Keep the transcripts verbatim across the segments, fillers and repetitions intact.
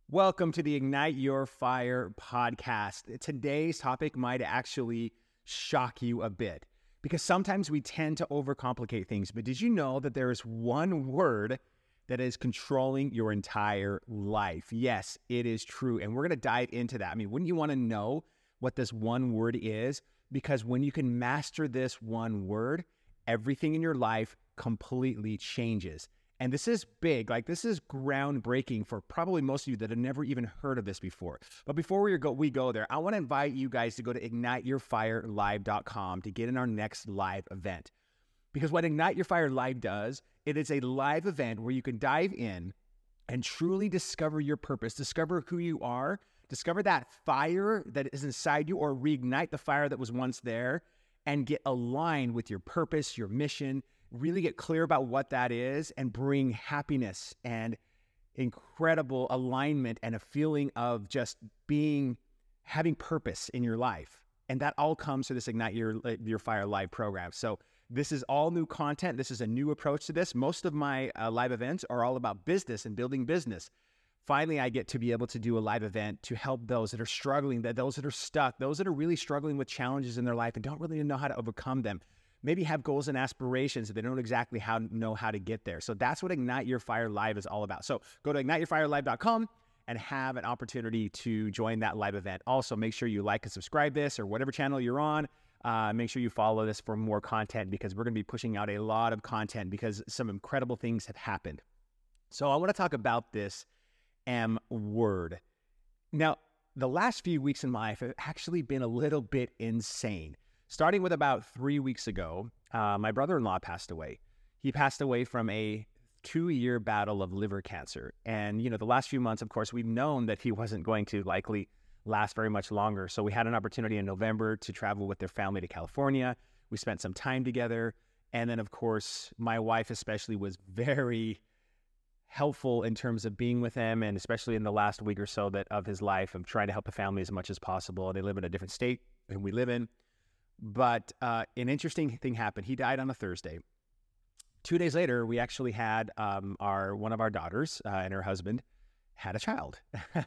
Welcome to the Ignite Your Fire podcast. Today's topic might actually shock you a bit because sometimes we tend to overcomplicate things. But did you know that there is one word that is controlling your entire life? Yes, it is true. And we're going to dive into that. I mean, wouldn't you want to know what this one word is? Because when you can master this one word, everything in your life completely changes. And this is big, like this is groundbreaking for probably most of you that have never even heard of this before. But before we go, we go there, I want to invite you guys to go to ignite your fire live dot com to get in our next live event. Because what Ignite Your Fire Live does, it is a live event where you can dive in and truly discover your purpose, discover who you are, discover that fire that is inside you, or reignite the fire that was once there, and get aligned with your purpose, your mission, really get clear about what that is, and bring happiness and incredible alignment and a feeling of just being, having purpose in your life. And that all comes through this Ignite Your, Your Fire Live program. So this is all new content. This is a new approach to this. Most of my uh, live events are all about business and building business. Finally, I get to be able to do a live event to help those that are struggling, that those that are stuck, those that are really struggling with challenges in their life and don't really know how to overcome them. Maybe have goals and aspirations, but they don't exactly how, know how to get there. So that's what Ignite Your Fire Live is all about. So go to ignite your fire live dot com and have an opportunity to join that live event. Also, make sure you like and subscribe this or whatever channel you're on. Uh, make sure you follow this for more content because we're going to be pushing out a lot of content because some incredible things have happened. So I want to talk about this M word. Now, the last few weeks in my life have actually been a little bit insane. Starting with about three weeks ago, uh, my brother-in-law passed away. He passed away from a two-year battle of liver cancer. And, you know, the last few months, of course, we've known that he wasn't going to likely last very much longer. So we had an opportunity in November to travel with their family to California. We spent some time together. And then, of course, my wife especially was very helpful in terms of being with him, and especially in the last week or so that of his life, of trying to help the family as much as possible. They live in a different state than we live in. But uh, an interesting thing happened. He died on a Thursday. Two days later, we actually had um, our one of our daughters uh, and her husband had a child.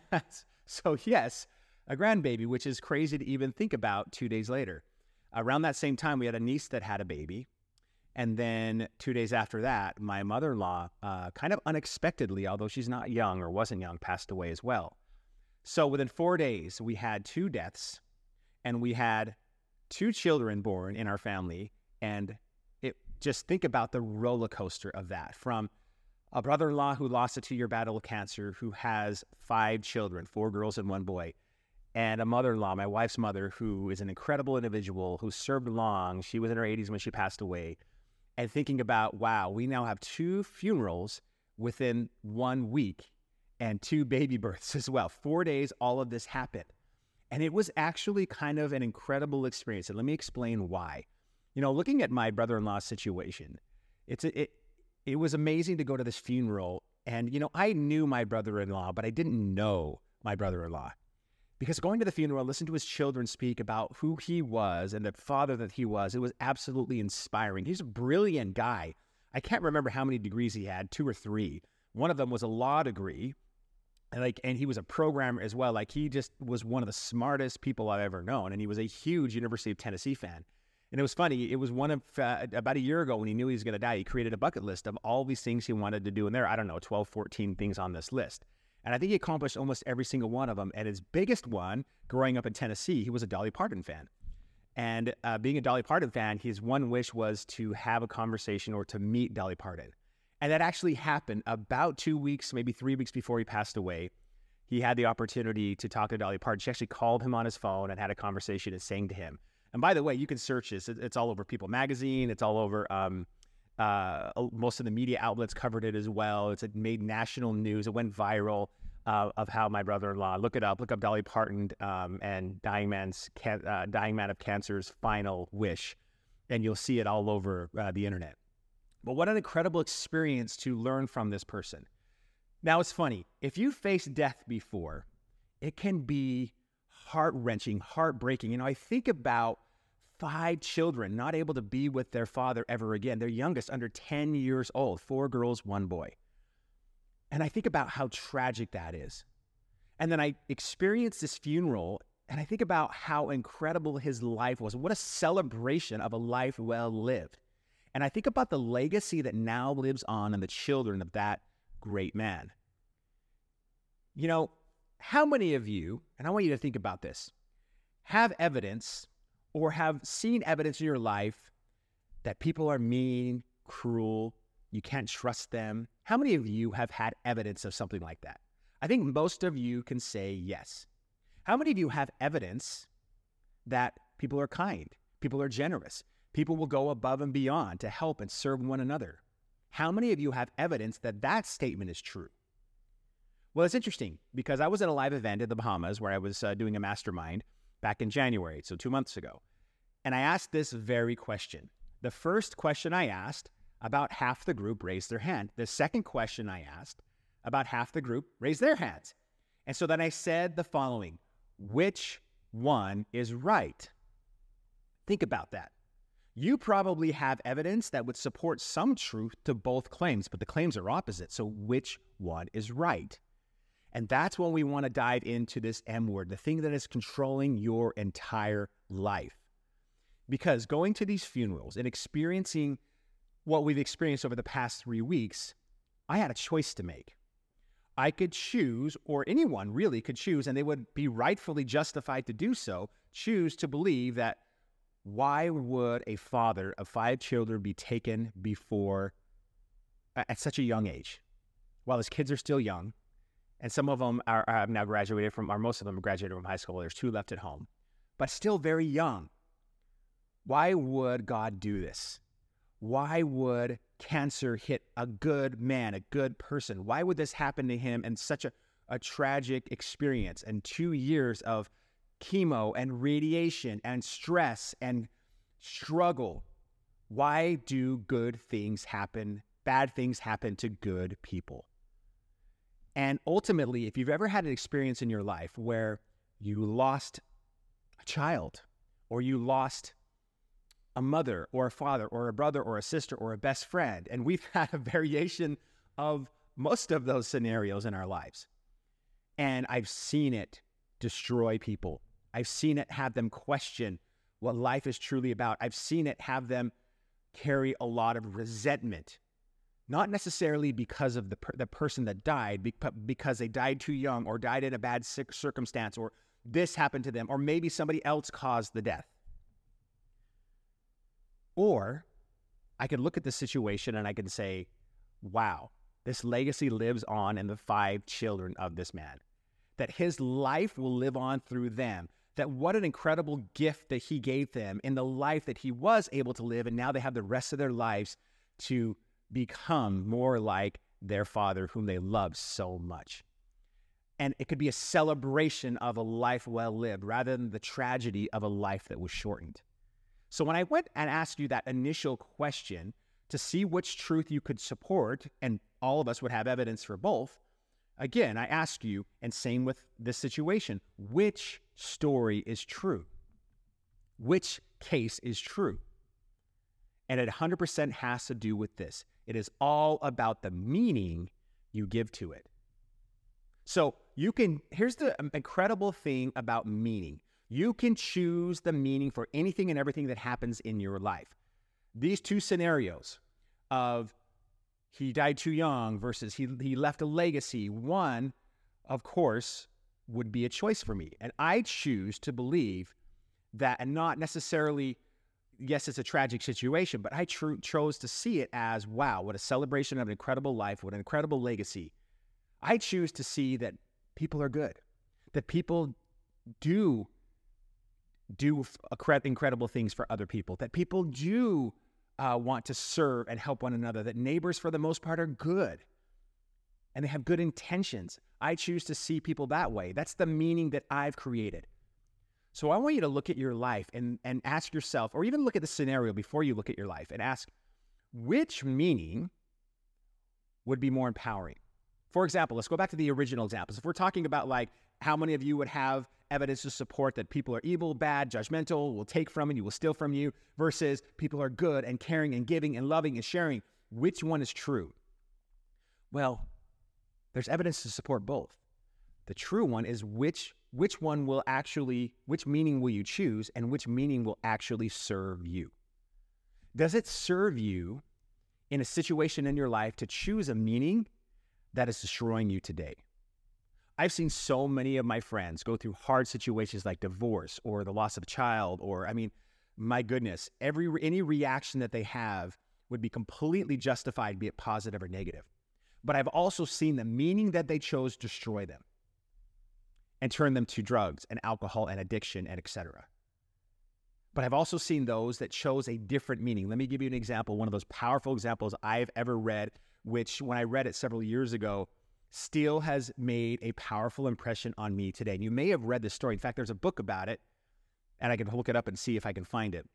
So yes, a grandbaby, which is crazy to even think about two days later. Around that same time, we had a niece that had a baby. And then two days after that, my mother-in-law, uh, kind of unexpectedly, although she's not young or wasn't young, passed away as well. So within four days, we had two deaths and we had two children born in our family. And it just think about the roller coaster of that, from a brother-in-law who lost a two-year battle of cancer, who has five children, four girls and one boy, and a mother-in-law, my wife's mother, who is an incredible individual who served long. She was in her eighties when she passed away. And thinking about, wow, we now have two funerals within one week and two baby births as well. Four days, all of this happened. And it was actually kind of an incredible experience. And let me explain why. You know, looking at my brother-in-law's situation, it's a, it it was amazing to go to this funeral. And, you know, I knew my brother-in-law, but I didn't know my brother-in-law. Because going to the funeral, listen to his children speak about who he was and the father that he was, it was absolutely inspiring. He's a brilliant guy. I can't remember how many degrees he had, two or three. One of them was a law degree. And like, and he was a programmer as well. Like, he just was one of the smartest people I've ever known. And he was a huge University of Tennessee fan. And it was funny. It was one of, uh, about a year ago when he knew he was going to die, he created a bucket list of all these things he wanted to do. And there, I don't know, twelve, fourteen things on this list. And I think he accomplished almost every single one of them. And his biggest one, growing up in Tennessee, he was a Dolly Parton fan. And uh, being a Dolly Parton fan, his one wish was to have a conversation or to meet Dolly Parton. And that actually happened about two weeks, maybe three weeks before he passed away. He had the opportunity to talk to Dolly Parton. She actually called him on his phone and had a conversation and sang to him. And by the way, you can search this. It's all over People Magazine. It's all over, um, uh, most of the media outlets covered it as well. It's, it made national news. It went viral uh, of how my brother-in-law, look it up, look up Dolly Parton um, and Dying Man's can, uh, Dying Man of Cancer's final wish. And you'll see it all over uh, the internet. But what an incredible experience to learn from this person. Now, it's funny. If you faced death before, it can be heart-wrenching, heartbreaking. You know, I think about five children not able to be with their father ever again. Their youngest under ten years old, four girls, one boy. And I think about how tragic that is. And then I experienced this funeral, and I think about how incredible his life was. What a celebration of a life well lived. And I think about the legacy that now lives on in the children of that great man. You know, how many of you, and I want you to think about this, have evidence or have seen evidence in your life that people are mean, cruel, you can't trust them? How many of you have had evidence of something like that? I think most of you can say yes. How many of you have evidence that people are kind, people are generous, people will go above and beyond to help and serve one another? How many of you have evidence that that statement is true? Well, it's interesting because I was at a live event in the Bahamas where I was uh, doing a mastermind back in January, so two months ago. And I asked this very question. The first question I asked, about half the group raised their hand. The second question I asked, about half the group raised their hands. And so then I said the following: which one is right? Think about that. You probably have evidence that would support some truth to both claims, but the claims are opposite. So which one is right? And that's when we want to dive into this M word, the thing that is controlling your entire life. Because going to these funerals and experiencing what we've experienced over the past three weeks, I had a choice to make. I could choose, or anyone really could choose, and they would be rightfully justified to do so, choose to believe that why would a father of five children be taken before, at such a young age, while his kids are still young, and some of them are, are have now graduated from, or most of them have graduated from high school. There's two left at home, but still very young. Why would God do this? Why would cancer hit a good man, a good person? Why would this happen to him in such a, a tragic experience and two years of chemo and radiation and stress and struggle? Why do good things happen, bad things happen to good people? And ultimately, if you've ever had an experience in your life where you lost a child, or you lost a mother or a father or a brother or a sister or a best friend, and we've had a variation of most of those scenarios in our lives, and I've seen it destroy people. I've seen it have them question what life is truly about. I've seen it have them carry a lot of resentment, not necessarily because of the per- the person that died, but because they died too young, or died in a bad circumstance, or this happened to them, or maybe somebody else caused the death. Or I could look at the situation and I can say, wow, this legacy lives on in the five children of this man, that his life will live on through them, that what an incredible gift that he gave them in the life that he was able to live, and now they have the rest of their lives to become more like their father whom they love so much. And it could be a celebration of a life well lived rather than the tragedy of a life that was shortened. So when I went and asked you that initial question to see which truth you could support, and all of us would have evidence for both, again, I asked you, and same with this situation, which story is true? Which case is true? And it one hundred percent has to do with this. It is all about the meaning you give to it. So you can, here's the incredible thing about meaning. You can choose the meaning for anything and everything that happens in your life. These two scenarios of he died too young versus he, he left a legacy, one, of course, would be a choice for me. And I choose to believe that, and not necessarily, yes, it's a tragic situation, but I tr- chose to see it as, wow, what a celebration of an incredible life, what an incredible legacy. I choose to see that people are good, that people do do incredible things for other people, that people do uh, want to serve and help one another, that neighbors for the most part are good and they have good intentions. I choose to see people that way. That's the meaning that I've created. So I want you to look at your life and, and ask yourself, or even look at the scenario before you look at your life and ask, which meaning would be more empowering? For example, let's go back to the original examples. If we're talking about like how many of you would have evidence to support that people are evil, bad, judgmental, will take from you, will steal from you, versus people are good and caring and giving and loving and sharing, which one is true? Well, there's evidence to support both. The true one is which which one will actually, which meaning will you choose, and which meaning will actually serve you? Does it serve you in a situation in your life to choose a meaning that is destroying you today? I've seen so many of my friends go through hard situations like divorce or the loss of a child, or, I mean, my goodness, every any reaction that they have would be completely justified, be it positive or negative. But I've also seen the meaning that they chose destroy them and turn them to drugs and alcohol and addiction and et cetera. But I've also seen those that chose a different meaning. Let me give you an example, one of those powerful examples I've ever read, which when I read it several years ago, still has made a powerful impression on me today. And you may have read this story. In fact, there's a book about it, and I can look it up and see if I can find it.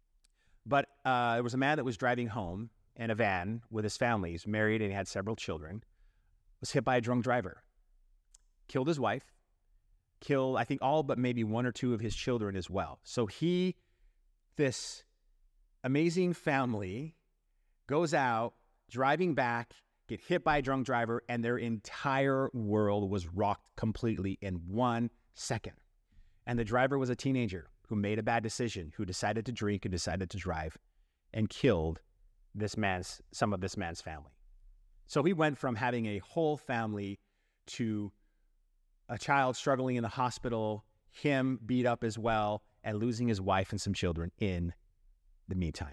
But uh, there was a man that was driving home in a van with his family. He's married and he had several children. Was hit by a drunk driver. Killed his wife. Killed, I think, all but maybe one or two of his children as well. So he, this amazing family, goes out, driving back, get hit by a drunk driver, and their entire world was rocked completely in one second. And the driver was a teenager who made a bad decision, who decided to drink and decided to drive, and killed this man's, some of this man's family. So he went from having a whole family to a child struggling in the hospital, him beat up as well, and losing his wife and some children in the meantime.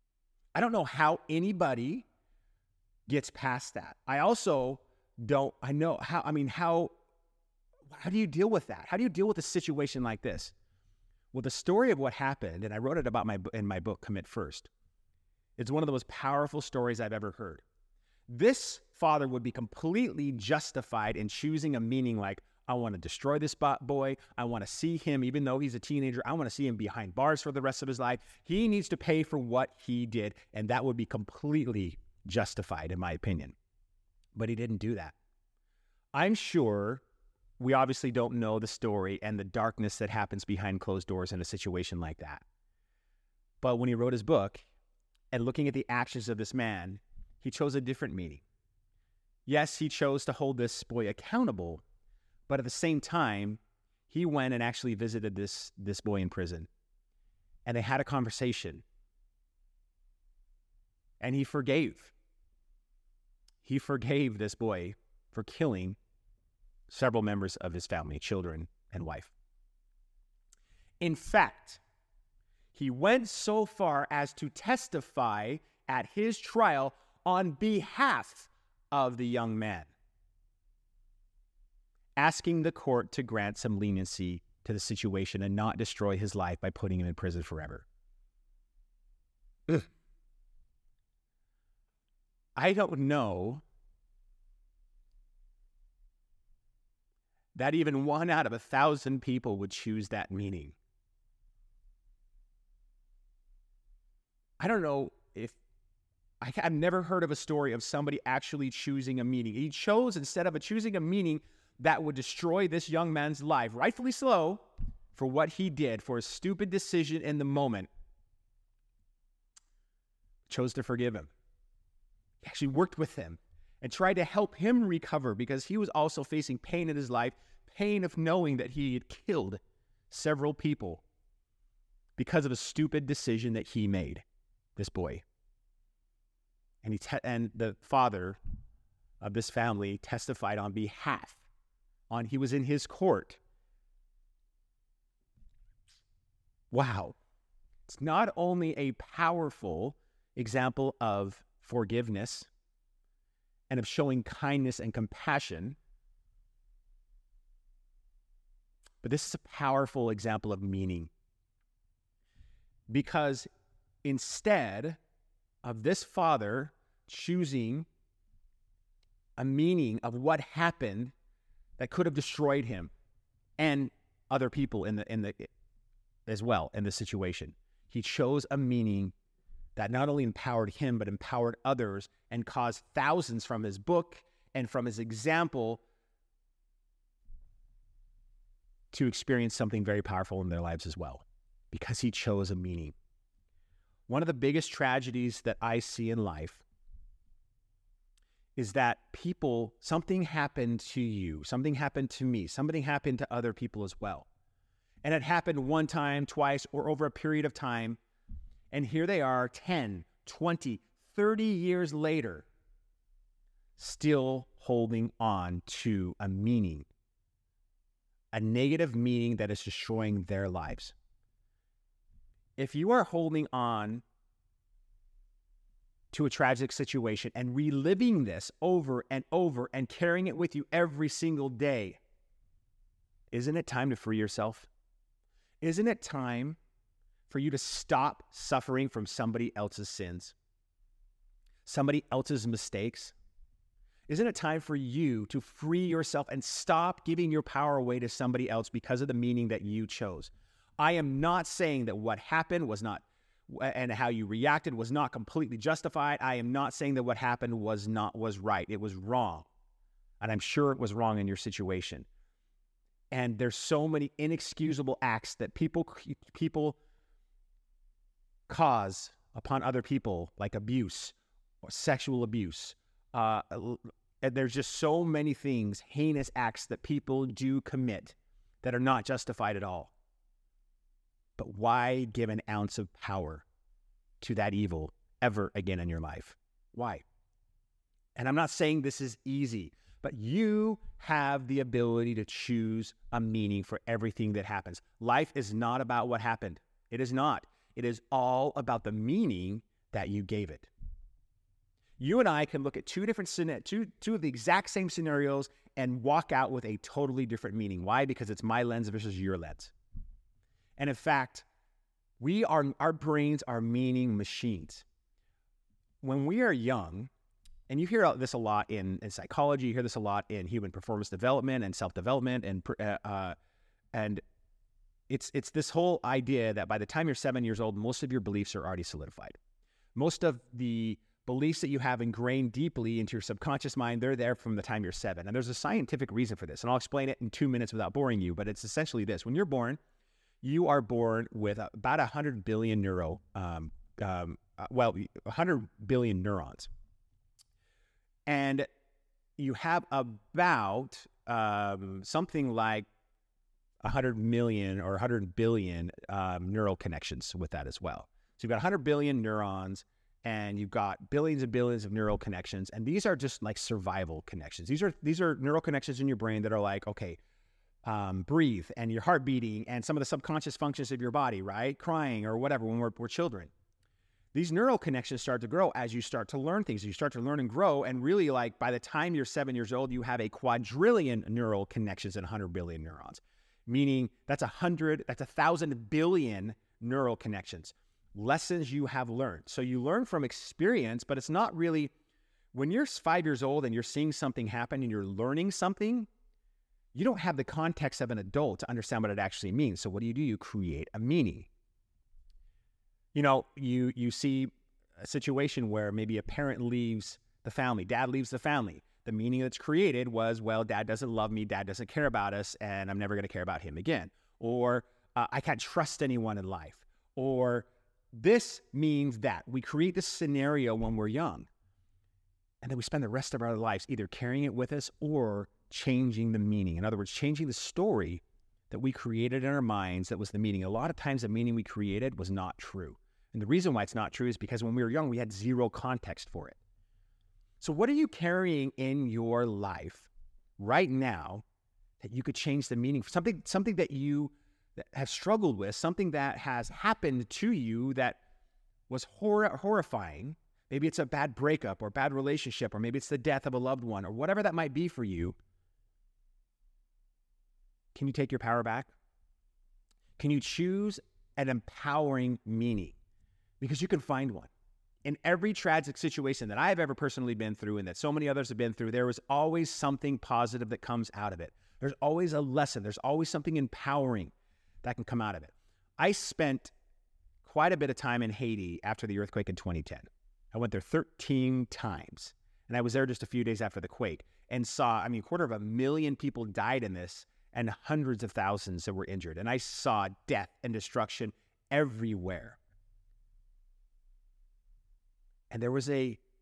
I don't know how anybody gets past that. I also don't, I know how, I mean, how, how do you deal with that? How do you deal with a situation like this? Well, the story of what happened, and I wrote it about my in my book, Commit First, it's one of the most powerful stories I've ever heard. This father would be completely justified in choosing a meaning like, I want to destroy this boy. I want to see him, even though he's a teenager, I want to see him behind bars for the rest of his life. He needs to pay for what he did, and that would be completely justified, in my opinion. But he didn't do that. I'm sure we obviously don't know the story and the darkness that happens behind closed doors in a situation like that. But when he wrote his book and looking at the actions of this man, he chose a different meaning. Yes, he chose to hold this boy accountable, but at the same time, he went and actually visited this, this boy in prison. And they had a conversation. And he forgave. He forgave this boy for killing several members of his family, children and wife. In fact, he went so far as to testify at his trial on behalf of the young man, asking the court to grant some leniency to the situation and not destroy his life by putting him in prison forever. Ugh. I don't know that even one out of a thousand people would choose that meaning. I don't know if, I, I've never heard of a story of somebody actually choosing a meaning. He chose, instead of a, choosing a meaning that would destroy this young man's life, rightfully so, for what he did, for a stupid decision in the moment, chose to forgive him. He actually worked with him and tried to help him recover because he was also facing pain in his life, pain of knowing that he had killed several people because of a stupid decision that he made, this boy. And, he te- and the father of this family testified on behalf, on he was in his court. Wow. It's not only a powerful example of forgiveness and of showing kindness and compassion, but this is a powerful example of meaning. Because instead of this father choosing a meaning of what happened that could have destroyed him and other people in the in the as well in the situation, he chose a meaning that not only empowered him, but empowered others and caused thousands from his book and from his example to experience something very powerful in their lives as well, because he chose a meaning. One of the biggest tragedies that I see in life is that people, something happened to you, something happened to me, something happened to other people as well. And it happened one time, twice, or over a period of time. And here they are ten, twenty, thirty years later, still holding on to a meaning, a negative meaning that is destroying their lives. If you are holding on to a tragic situation and reliving this over and over and carrying it with you every single day, isn't it time to free yourself? Isn't it time for you to stop suffering from somebody else's sins, somebody else's mistakes? Isn't it time for you to free yourself and stop giving your power away to somebody else because of the meaning that you chose? I am not saying that what happened was not, and how you reacted was not completely justified. I am not saying that what happened was not, was right. It was wrong. And I'm sure it was wrong in your situation. And there's so many inexcusable acts that people, people cause upon other people, like abuse or sexual abuse. Uh, and there's just so many things, heinous acts that people do commit that are not justified at all. But why give an ounce of power to that evil ever again in your life? Why? And I'm not saying this is easy, but you have the ability to choose a meaning for everything that happens. Life is not about what happened. It is not. It is all about the meaning that you gave it. You and I can look at two different, two, two of the exact same scenarios and walk out with a totally different meaning. Why? Because it's my lens versus your lens. And in fact, we are, our brains are meaning machines. When we are young, and you hear this a lot in, in psychology, you hear this a lot in human performance development and self-development, and uh, and it's it's this whole idea that by the time you're seven years old, most of your beliefs are already solidified. Most of the beliefs that you have ingrained deeply into your subconscious mind, they're there from the time you're seven. And there's a scientific reason for this, and I'll explain it in two minutes without boring you, but it's essentially this. When you're born, you are born with about one hundred billion neuro, um, um, uh, well, one hundred billion neurons. And you have about um, something like one hundred million or one hundred billion um, neural connections with that as well. So you've got one hundred billion neurons, and you've got billions and billions of neural connections. And these are just like survival connections. These are, these are neural connections in your brain that are like, okay, Um, breathe and your heart beating and some of the subconscious functions of your body, right? Crying or whatever when we're, we're children. These neural connections start to grow as you start to learn things. You start to learn and grow. And really, like by the time you're seven years old, you have a quadrillion neural connections and one hundred billion neurons, meaning that's a hundred, that's a thousand billion neural connections, lessons you have learned. So you learn from experience, but it's not really, when you're five years old and you're seeing something happen and you're learning something, you don't have the context of an adult to understand what it actually means. So what do you do? You create a meaning. You know, you you see a situation where maybe a parent leaves the family, dad leaves the family. The meaning that's created was, well, dad doesn't love me, dad doesn't care about us, and I'm never going to care about him again. Or uh, I can't trust anyone in life. Or this means that. We create this scenario when we're young. And then we spend the rest of our lives either carrying it with us or changing the meaning. In other words, changing the story that we created in our minds that was the meaning. A lot of times the meaning we created was not true. And the reason why it's not true is because when we were young, we had zero context for it. So what are you carrying in your life right now that you could change the meaning? Something, something that you have struggled with, something that has happened to you that was hor- horrifying. Maybe it's a bad breakup or bad relationship, or maybe it's the death of a loved one, or whatever that might be for you. Can you take your power back? Can you choose an empowering meaning? Because you can find one. In every tragic situation that I've ever personally been through and that so many others have been through, there was always something positive that comes out of it. There's always a lesson. There's always something empowering that can come out of it. I spent quite a bit of time in Haiti after the earthquake in twenty ten. I went there thirteen times, and I was there just a few days after the quake and saw, I mean, a quarter of a million people died in this and hundreds of thousands that were injured. And I saw death and destruction everywhere. And there was a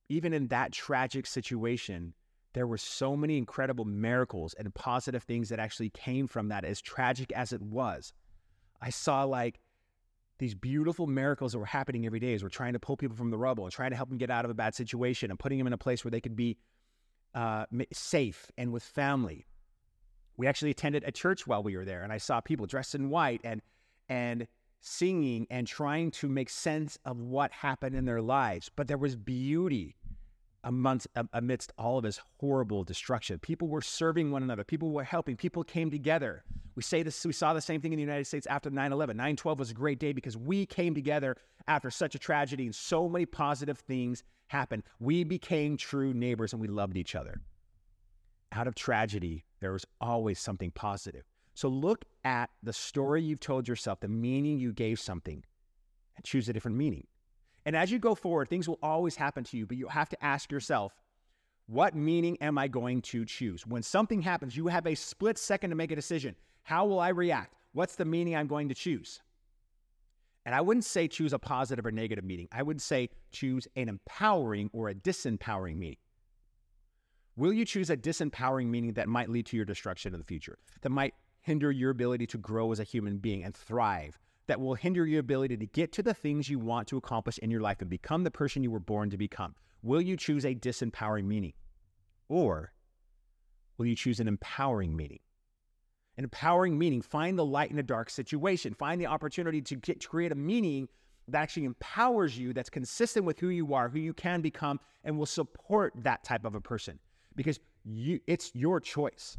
even in that tragic situation, there were so many incredible miracles and positive things that actually came from that, as tragic as it was. I saw like these beautiful miracles that were happening every day as we're trying to pull people from the rubble and trying to help them get out of a bad situation and putting them in a place where they could be uh, safe and with family. We actually attended a church while we were there, and I saw people dressed in white and and singing and trying to make sense of what happened in their lives. But there was beauty amongst, amidst all of this horrible destruction. People were serving one another. People were helping. People came together. We say this. We saw the same thing in the United States after nine eleven. nine twelve was a great day because we came together after such a tragedy, and so many positive things happened. We became true neighbors, and we loved each other. Out of tragedy, there was always something positive. So look at the story you've told yourself, the meaning you gave something, and choose a different meaning. And as you go forward, things will always happen to you, but you have to ask yourself, what meaning am I going to choose? When something happens, you have a split second to make a decision. How will I react? What's the meaning I'm going to choose? And I wouldn't say choose a positive or negative meaning. I would say choose an empowering or a disempowering meaning. Will you choose a disempowering meaning that might lead to your destruction in the future, that might hinder your ability to grow as a human being and thrive, that will hinder your ability to get to the things you want to accomplish in your life and become the person you were born to become? Will you choose a disempowering meaning? Or will you choose an empowering meaning? An empowering meaning, find the light in a dark situation. Find the opportunity to, get, to create a meaning that actually empowers you, that's consistent with who you are, who you can become, and will support that type of a person. Because you, it's your choice.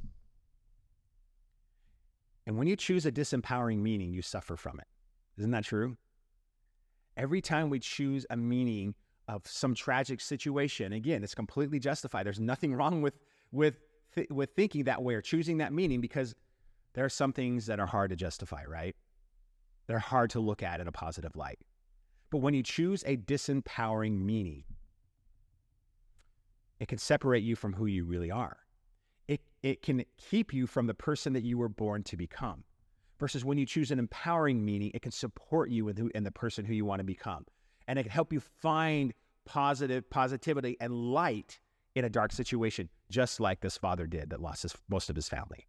And when you choose a disempowering meaning, you suffer from it. Isn't that true? Every time we choose a meaning of some tragic situation, again, it's completely justified. There's nothing wrong with, with, th- with thinking that way or choosing that meaning, because there are some things that are hard to justify, right? They're hard to look at in a positive light. But when you choose a disempowering meaning, it can separate you from who you really are. It, it can keep you from the person that you were born to become. Versus when you choose an empowering meaning, it can support you in, who, in the person who you want to become. And it can help you find positive positivity and light in a dark situation, just like this father did that lost his, most of his family.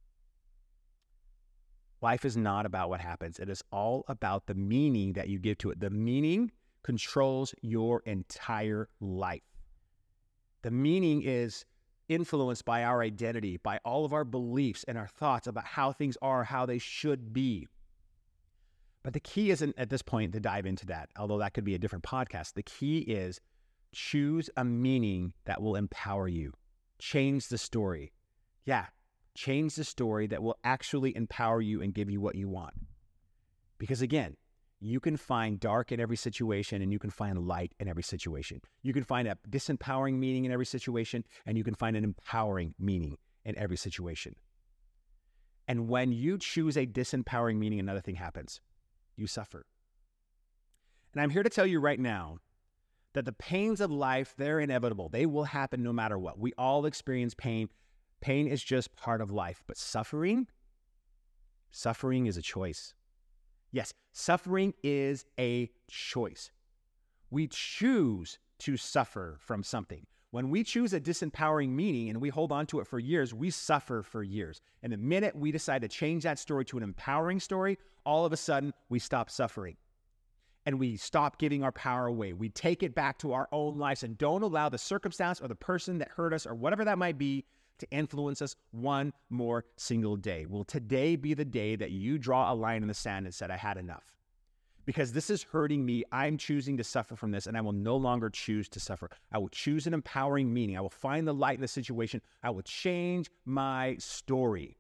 Life is not about what happens. It is all about the meaning that you give to it. The meaning controls your entire life. The meaning is influenced by our identity, by all of our beliefs and our thoughts about how things are, how they should be. But the key isn't at this point to dive into that, although that could be a different podcast. The key is choose a meaning that will empower you. Change the story. Yeah, change the story that will actually empower you and give you what you want. Because again, you can find dark in every situation, and you can find light in every situation. You can find a disempowering meaning in every situation, and you can find an empowering meaning in every situation. And when you choose a disempowering meaning, another thing happens. You suffer. And I'm here to tell you right now that the pains of life, they're inevitable. They will happen no matter what. We all experience pain. Pain is just part of life. But suffering, suffering is a choice. Yes, suffering is a choice. We choose to suffer from something. When we choose a disempowering meaning and we hold on to it for years, we suffer for years. And the minute we decide to change that story to an empowering story, all of a sudden we stop suffering. And we stop giving our power away. We take it back to our own lives and don't allow the circumstance or the person that hurt us or whatever that might be to influence us one more single day. Will today be the day that you draw a line in the sand and said, I had enough? Because this is hurting me. I'm choosing to suffer from this, and I will no longer choose to suffer. I will choose an empowering meaning. I will find the light in the situation. I will change my story.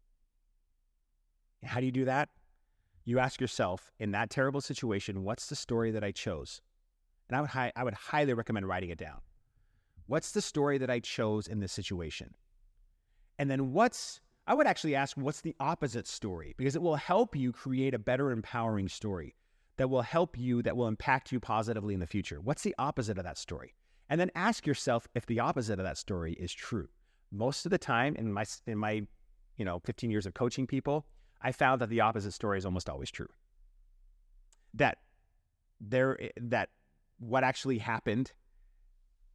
How do you do that? You ask yourself, in that terrible situation, what's the story that I chose? And I would, hi- I would highly recommend writing it down. What's the story that I chose in this situation? And then what's, I would actually ask, what's the opposite story? Because it will help you create a better empowering story that will help you, that will impact you positively in the future. What's the opposite of that story? And then ask yourself if the opposite of that story is true. Most of the time in my, in my, you know, fifteen years of coaching people, I found that the opposite story is almost always true. That there, that what actually happened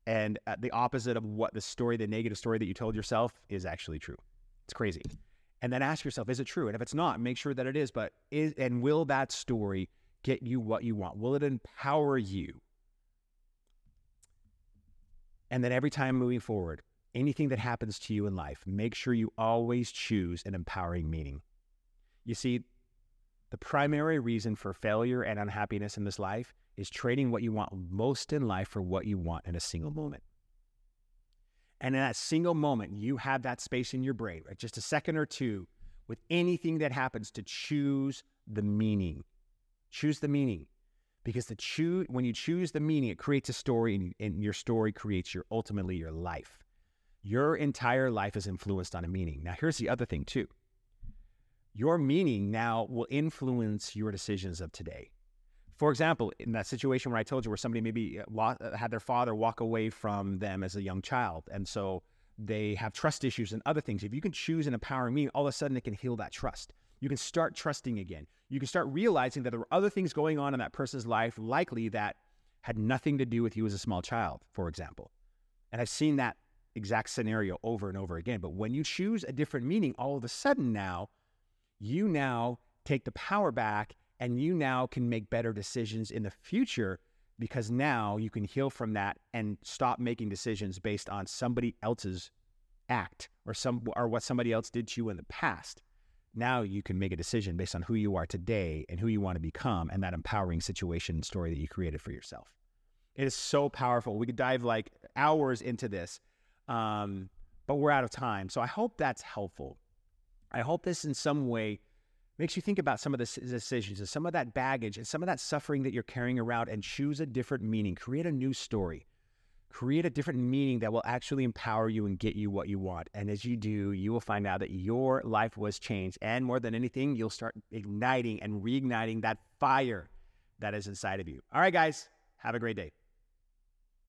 and uh, the opposite of what the story, the negative story that you told yourself is actually true. It's crazy. And then ask yourself, is it true? And if it's not, make sure that it is. But is, and will that story get you what you want? Will it empower you? And then every time moving forward, anything that happens to you in life, make sure you always choose an empowering meaning. You see, the primary reason for failure and unhappiness in this life is trading what you want most in life for what you want in a single moment. And in that single moment, you have that space in your brain, right? Just a second or two with anything that happens to choose the meaning. Choose the meaning. Because the choo- when you choose the meaning, it creates a story, and, and your story creates your ultimately your life. Your entire life is influenced on a meaning. Now, here's the other thing too. Your meaning now will influence your decisions of today. For example, in that situation where I told you where somebody maybe lost, had their father walk away from them as a young child, and so they have trust issues and other things. If you can choose an empowering meaning, all of a sudden it can heal that trust. You can start trusting again. You can start realizing that there were other things going on in that person's life, likely that had nothing to do with you as a small child, for example. And I've seen that exact scenario over and over again. But when you choose a different meaning, all of a sudden now, you now take the power back, and you now can make better decisions in the future, because now you can heal from that and stop making decisions based on somebody else's act or some or what somebody else did to you in the past. Now you can make a decision based on who you are today and who you want to become, and that empowering situation and story that you created for yourself. It is so powerful. We could dive like hours into this, um, but we're out of time. So I hope that's helpful. I hope this in some way makes you think about some of the decisions and some of that baggage and some of that suffering that you're carrying around, and choose a different meaning. Create a new story. Create a different meaning that will actually empower you and get you what you want. And as you do, you will find out that your life was changed. And more than anything, you'll start igniting and reigniting that fire that is inside of you. All right, guys, have a great day.